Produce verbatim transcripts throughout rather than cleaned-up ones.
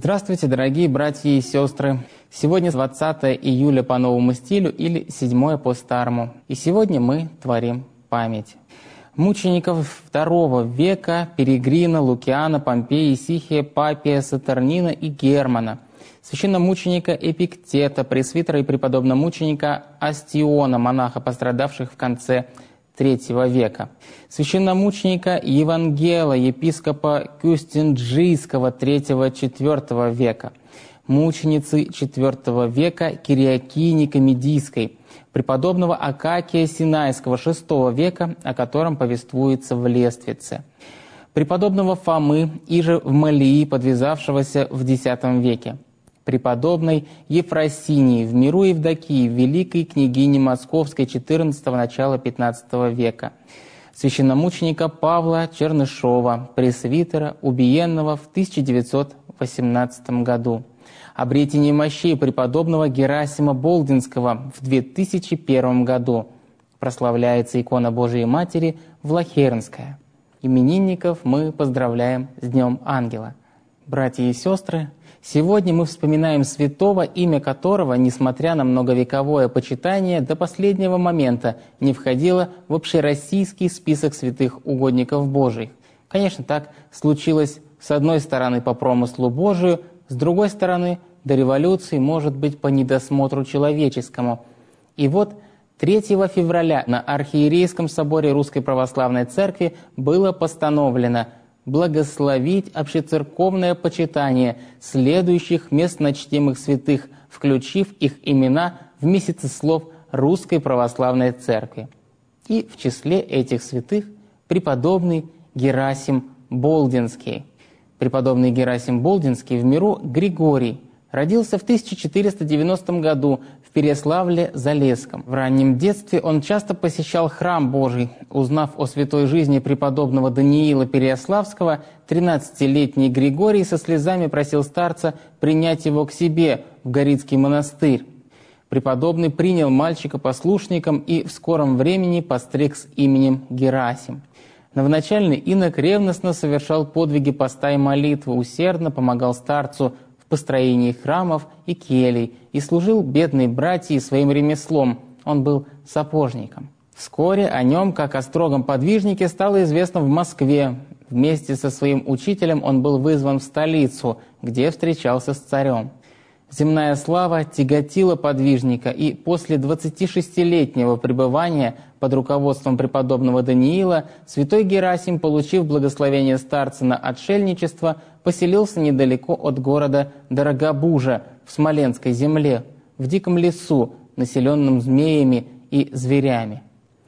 Здравствуйте, дорогие братья и сестры! Сегодня двадцатое июля по новому стилю или седьмое по старому. И сегодня мы творим память мучеников второго века Перегрина, Лукиана, Помпея, Исихия, Папия, Сатурнина и Германа, священномученика Эпиктета, пресвитера и преподобномученика Астиона, монаха, пострадавших в конце третьего века, священномученика Евангела, епископа Кюстинджийского третьего-четвёртого века, мученицы четвёртого века Кириакини Комедийской, преподобного Акакия Синайского шестого века, о котором повествуется в Лествице, преподобного Фомы, иже в Малии, подвязавшегося в десятом веке, преподобной Ефросинии, в миру Евдокии, великой княгини Московской четырнадцатого начала пятнадцатого века, священномученика Павла Чернышова, пресвитера, убиенного в тысяча девятьсот восемнадцатом году, обретение мощей преподобного Герасима Болдинского в две тысячи первом году. Прославляется икона Божией Матери Влахернская. Именинников мы поздравляем с Днем Ангела. Братья и сестры, сегодня мы вспоминаем святого, имя которого, несмотря на многовековое почитание, до последнего момента не входило в общероссийский список святых угодников Божиих. Конечно, так случилось с одной стороны по промыслу Божию, с другой стороны, до революции, может быть, по недосмотру человеческому. И вот третьего февраля на Архиерейском соборе Русской Православной Церкви было постановлено благословить общецерковное почитание следующих местночтимых святых, включив их имена в месяцеслов Русской Православной Церкви. И в числе этих святых преподобный Герасим Болдинский. Преподобный Герасим Болдинский в миру Григорий родился в тысяча четыреста девяностом году в Переславле-Залесском. В раннем детстве он часто посещал храм Божий. Узнав о святой жизни преподобного Даниила Переяславского, тринадцатилетний Григорий со слезами просил старца принять его к себе в Горицкий монастырь. Преподобный принял мальчика послушником и в скором времени постриг с именем Герасим. Новоначальный инок ревностно совершал подвиги поста и молитвы, усердно помогал старцу в построении храмов и келий и служил бедной братье своим ремеслом. Он был сапожником. Вскоре о нем, как о строгом подвижнике, стало известно в Москве. Вместе со своим учителем он был вызван в столицу, где встречался с царем. Земная слава тяготила подвижника, и после двадцатишестилетнего пребывания под руководством преподобного Даниила святой Герасим, получив благословение старца на отшельничество, поселился недалеко от города Дорогобужа в Смоленской земле, в диком лесу, населенном змеями и зверями.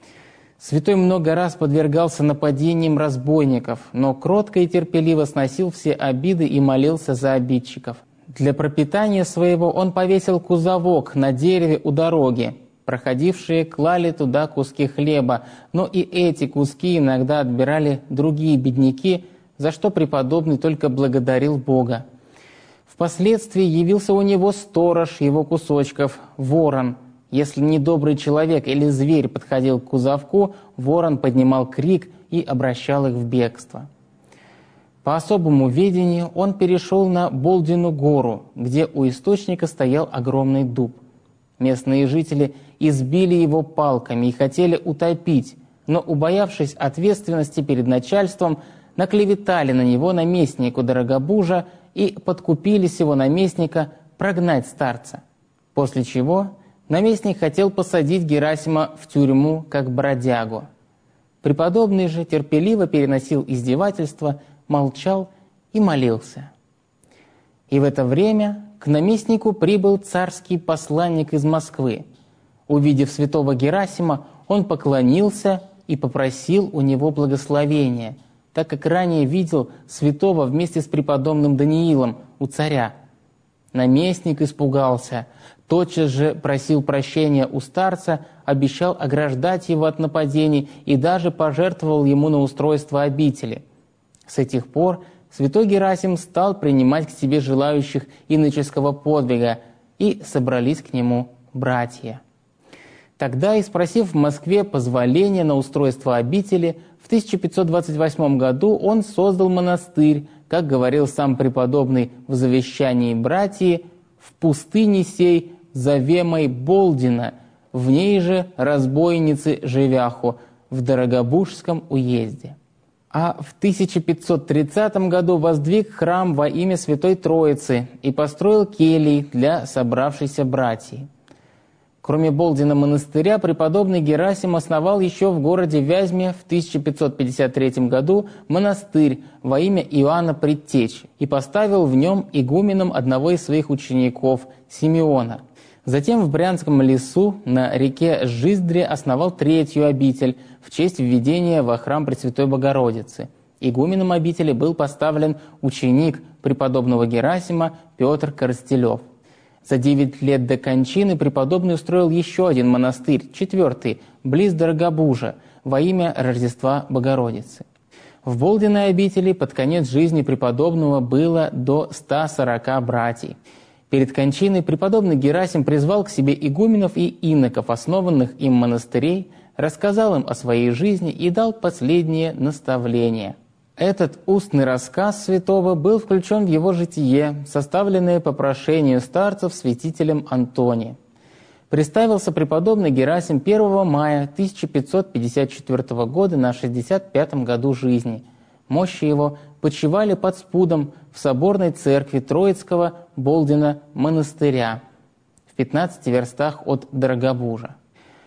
Святой много раз подвергался нападениям разбойников, но кротко и терпеливо сносил все обиды и молился за обидчиков. Для пропитания своего он повесил кузовок на дереве у дороги. Проходившие клали туда куски хлеба, но и эти куски иногда отбирали другие бедняки, за что преподобный только благодарил Бога. Впоследствии явился у него сторож его кусочков, ворон. Если недобрый человек или зверь подходил к кузовку, ворон поднимал крик и обращал их в бегство. По особому ведению он перешел на Болдину гору, где у источника стоял огромный дуб. Местные жители избили его палками и хотели утопить, но, убоявшись ответственности перед начальством, наклеветали на него наместнику Дорогобужа и подкупили сего наместника прогнать старца. После чего наместник хотел посадить Герасима в тюрьму как бродягу. Преподобный же терпеливо переносил издевательства, молчал и молился. И в это время к наместнику прибыл царский посланник из Москвы. Увидев святого Герасима, он поклонился и попросил у него благословения, так как ранее видел святого вместе с преподобным Даниилом у царя. Наместник испугался, тотчас же просил прощения у старца, обещал ограждать его от нападений и даже пожертвовал ему на устройство обители. С этих пор святой Герасим стал принимать к себе желающих иноческого подвига, и собрались к нему братья. Тогда, и спросив в Москве позволения на устройство обители, в тысяча пятьсот двадцать восьмом году он создал монастырь, как говорил сам преподобный в завещании братьи, в пустыне сей завемой Болдина, в ней же разбойницы живяху, в Дорогобужском уезде. А в тысяча пятьсот тридцатом году воздвиг храм во имя Святой Троицы и построил келий для собравшейся братьи. Кроме Болдина монастыря, преподобный Герасим основал еще в городе Вязьме в тысяча пятьсот пятьдесят третьем году монастырь во имя Иоанна Предтечи и поставил в нем игуменом одного из своих учеников, Симеона. Затем в Брянском лесу на реке Жиздре основал третью обитель в честь введения во храм Пресвятой Богородицы. Игуменом обители был поставлен ученик преподобного Герасима Петр Коростелев. За девять лет до кончины преподобный устроил еще один монастырь, четвертый, близ Дорогобужа, во имя Рождества Богородицы. В Болдиной обители под конец жизни преподобного было до ста сорока братьев. Перед кончиной преподобный Герасим призвал к себе игуменов и иноков, основанных им монастырей, рассказал им о своей жизни и дал последнее наставление. Этот устный рассказ святого был включен в его житие, составленное по прошению старцев святителем Антонием. Представился преподобный Герасим первого мая тысяча пятьсот пятьдесят четвёртого года на шестьдесят пятом году жизни. Мощи его почивали под спудом в соборной церкви Троицкого Болдина монастыря в пятнадцати верстах от Дорогобужа.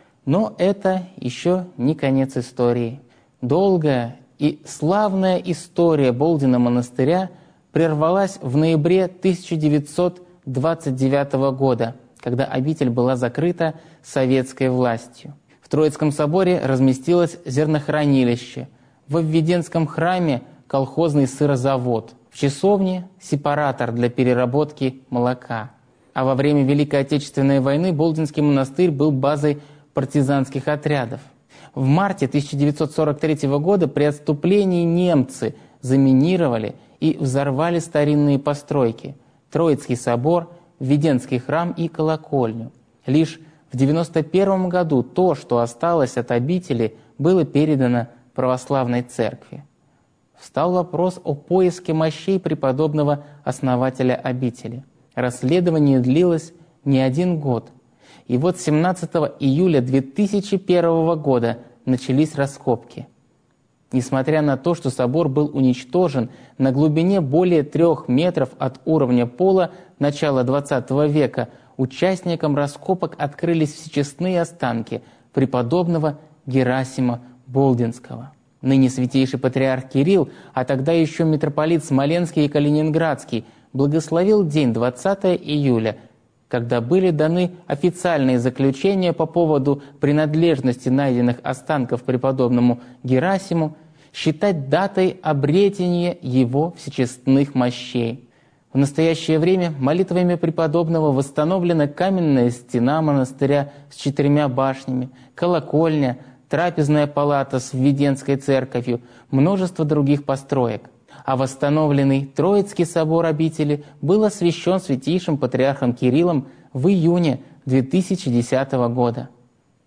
Но это еще не конец истории. Долгая и славная история Болдина монастыря прервалась в ноябре тысяча девятьсот двадцать девятого года, когда обитель была закрыта советской властью. В Троицком соборе разместилось зернохранилище, во Введенском храме колхозный сырозавод, в часовне сепаратор для переработки молока. А во время Великой Отечественной войны Болдинский монастырь был базой партизанских отрядов. В марте тысяча девятьсот сорок третьего года при отступлении немцы заминировали и взорвали старинные постройки – Троицкий собор, Введенский храм и колокольню. Лишь в девяносто первом году то, что осталось от обители, было передано православной церкви. Встал вопрос о поиске мощей преподобного основателя обители. Расследование длилось не один год. И вот семнадцатого июля две тысячи первого года начались раскопки. Несмотря на то, что собор был уничтожен на глубине более трех метров от уровня пола начала двадцатого века, участникам раскопок открылись всечестные останки преподобного Герасима Болдинского. Ныне святейший патриарх Кирилл, а тогда еще митрополит Смоленский и Калининградский, благословил день двадцатого июля, когда были даны официальные заключения по поводу принадлежности найденных останков преподобному Герасиму, считать датой обретения его всечестных мощей. В настоящее время молитвами преподобного восстановлена каменная стена монастыря с четырьмя башнями, колокольня, трапезная палата с Введенской церковью, множество других построек. А восстановленный Троицкий собор обители был освящен святейшим патриархом Кириллом в июне две тысячи десятого года.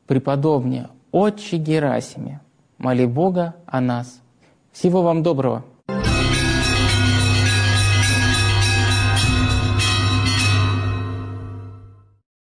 Преподобный отче Герасиме, моли Бога о нас. Всего вам доброго!